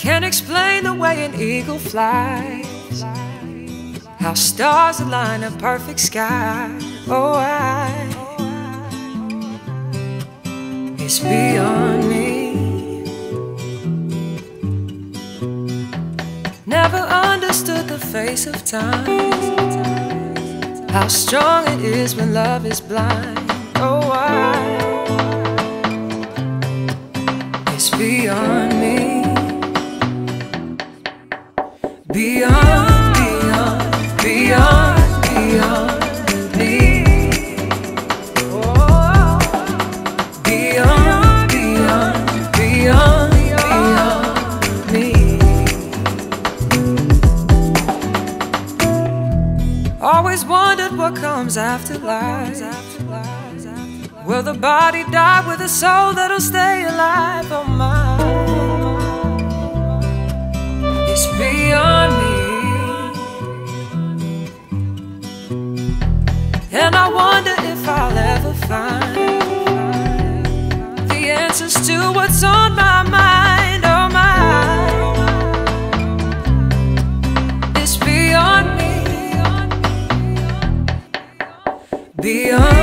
can't explain the way an eagle flies, how stars align a perfect sky. Oh, it's beyond me. Never understood the face of time, how strong it is when love is blind. Oh, it's beyond me. Beyond, beyond, beyond, beyond me. Oh, beyond, beyond, beyond, beyond me. Always wondered what comes after life. Will the body die with a soul that'll stay alive? Oh my, it's beyond me. And I wonder if I'll ever find the answers to what's on my mind. Oh my, it's beyond me. Beyond